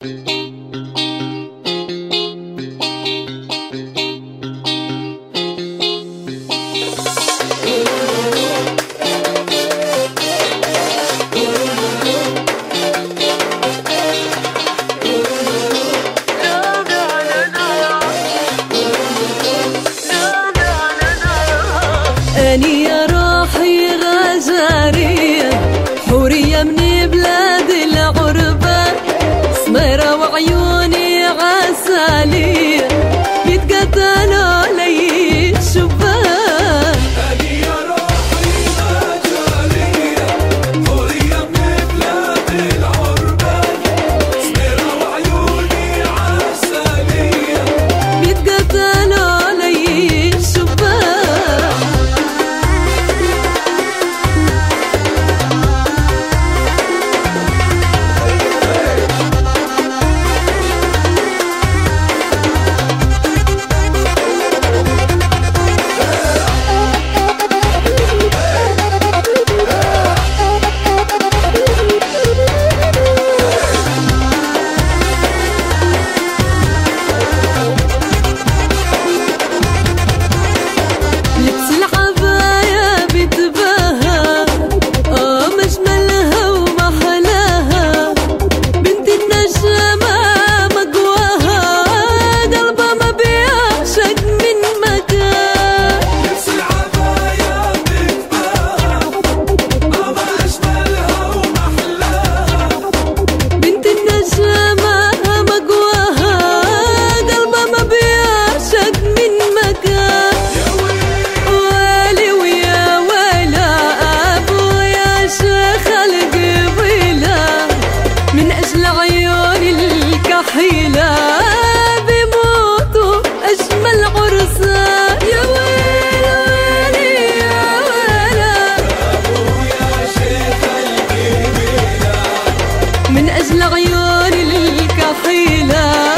أني يا روحي غزارية حورية من بلاد الغربة، سميرة وعيوني عسالية يتقتلوا لي الشباب. أني يا روحي غزارية حورية من بلاد الغربة، سميرة وعيوني عسالية يتقتلوا لي الشباب. حيلة بموتوا أجمل عرسان، يا ويل ويلي يا ويلا أبويا شيخ القبيلة من أجل عيون الكحيلة.